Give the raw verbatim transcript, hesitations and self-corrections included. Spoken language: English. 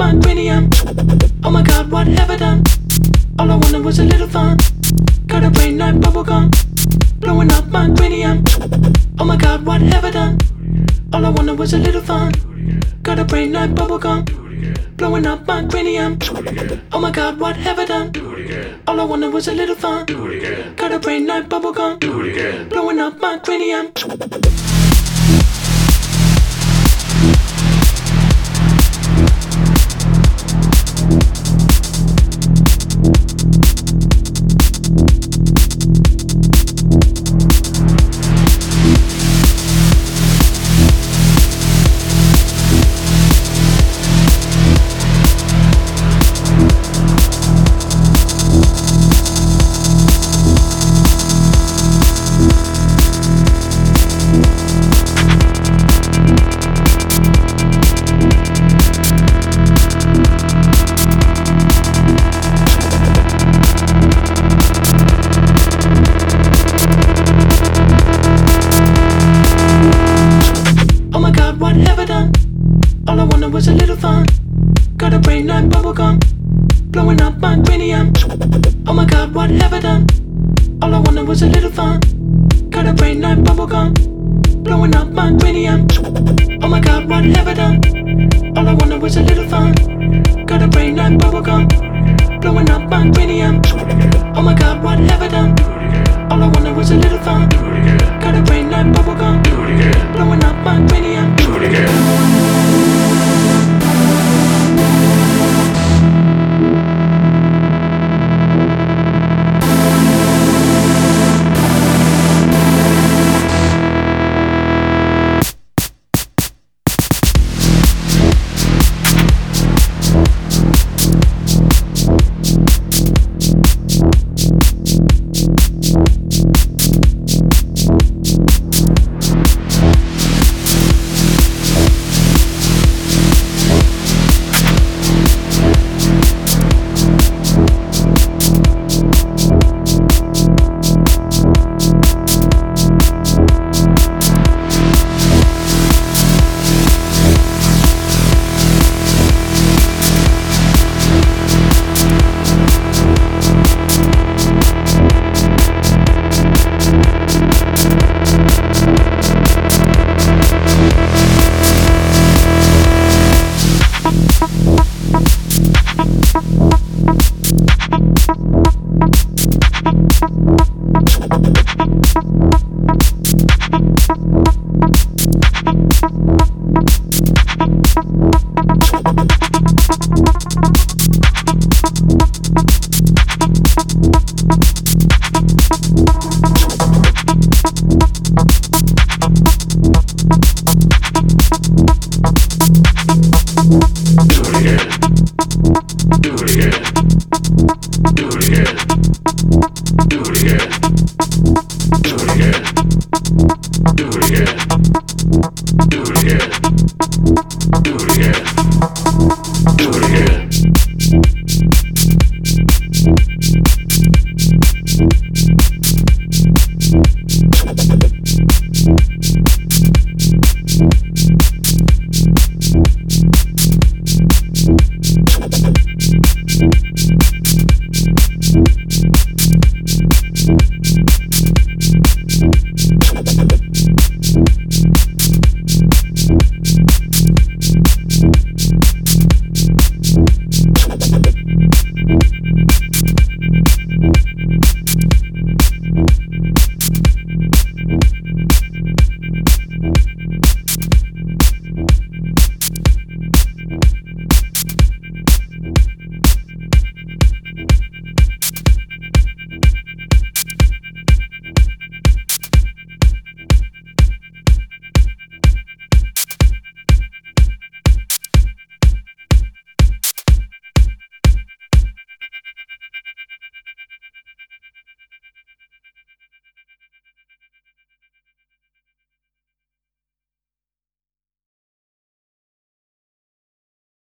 my cranium. Oh my god, what have I done? All I wanted was a little fun. Got a brain like bubblegum, blowing up my cranium. Oh my god, what have I done? All I wanted was a little fun. Got a brain like bubblegum, blowing up my cranium. Oh my god, what have I done? All I wanted was a little fun. Got a brain like bubblegum, blowing up my cranium. What have I done? All I wanted was a little fun. Got a brain like bubblegum, blowing up my cranium. Oh my god, what have I done? All I wanted was a little fun. Got a brain like bubblegum, blowing up my cranium. Oh my god, what have I done? All I wanted was a little fun. Got a brain like bubblegum, blowing up my cranium.